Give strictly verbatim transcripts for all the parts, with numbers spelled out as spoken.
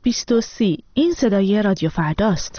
بیست و سی. این صدای رادیو فرداست.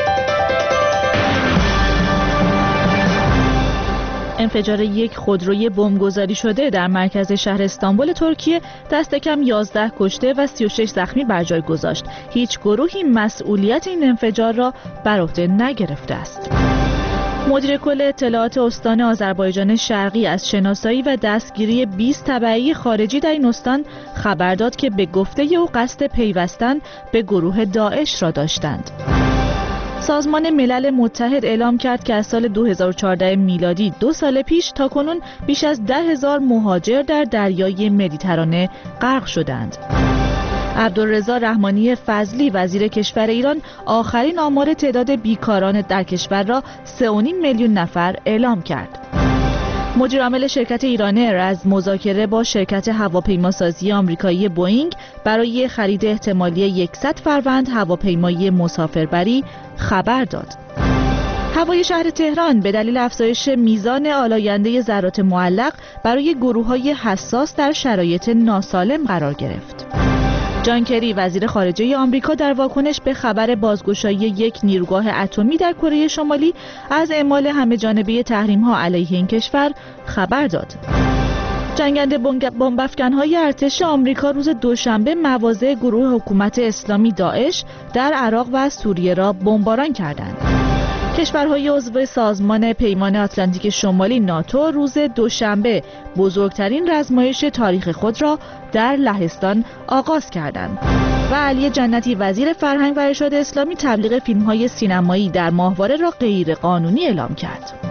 انفجار یک خودروی بمبگذاری شده در مرکز شهر استانبول ترکیه دست کم یازده کشته و سی و شش زخمی بر جای گذاشت. هیچ گروهی مسئولیت این انفجار را بر عهده نگرفته است. مدیر کل اطلاعات استان آذربایجان شرقی از شناسایی و دستگیری بیست تبعی خارجی در این استان خبر داد که به گفته او قصد پیوستن به گروه داعش را داشتند. سازمان ملل متحد اعلام کرد که از سال دو هزار و چهارده میلادی دو سال پیش تا کنون بیش از ده هزار مهاجر در دریای مدیترانه غرق شدند. عبدالرضا رحمانی فضلی وزیر کشور ایران آخرین آمار تعداد بیکاران در کشور را سه و نیم میلیون نفر اعلام کرد. مدیر عامل شرکت ایرانر از مذاکره با شرکت هواپیماسازی آمریکایی بوئینگ برای خرید احتمالی صد فروند هواپیمای مسافربری خبر داد. هوای شهر تهران به دلیل افزایش میزان آلاینده ذرات معلق برای گروه‌های حساس در شرایط ناسالم قرار گرفت. جان کری وزیر خارجه آمریکا در واکنش به خبر بازگشایی یک نیروگاه اتمی در کره شمالی از اعمال همه‌جانبه تحریم‌ها علیه این کشور خبر داد. جنگنده بمب‌افکن‌های ارتش آمریکا روز دوشنبه مواضع گروه حکومت اسلامی داعش در عراق و سوریه را بمباران کردند. کشورهای عضو سازمان پیمان آتلانتیک شمالی ناتو روز دوشنبه بزرگترین رزمایش تاریخ خود را در لهستان آغاز کردند و علی جنتی وزیر فرهنگ و ارشاد اسلامی تبلیغ فیلم‌های سینمایی در ماهواره را غیر قانونی اعلام کرد.